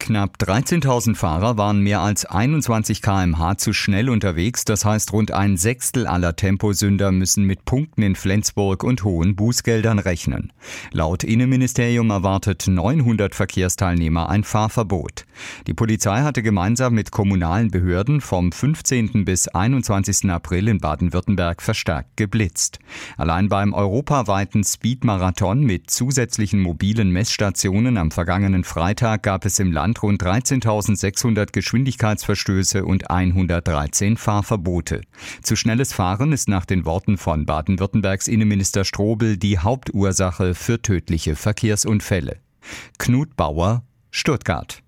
Knapp 13.000 Fahrer waren mehr als 21 km/h zu schnell unterwegs. Das heißt, rund ein Sechstel aller Temposünder müssen mit Punkten in Flensburg und hohen Bußgeldern rechnen. Laut Innenministerium erwartet 900 Verkehrsteilnehmer ein Fahrverbot. Die Polizei hatte gemeinsam mit kommunalen Behörden vom 15. bis 21. April in Baden-Württemberg verstärkt geblitzt. Allein beim europaweiten Speed-Marathon mit zusätzlichen mobilen Messstationen am vergangenen Freitag gab es im Land rund 13.600 Geschwindigkeitsverstöße und 113 Fahrverbote. Zu schnelles Fahren ist nach den Worten von Baden-Württembergs Innenminister Strobel die Hauptursache für tödliche Verkehrsunfälle. Knut Bauer, Stuttgart.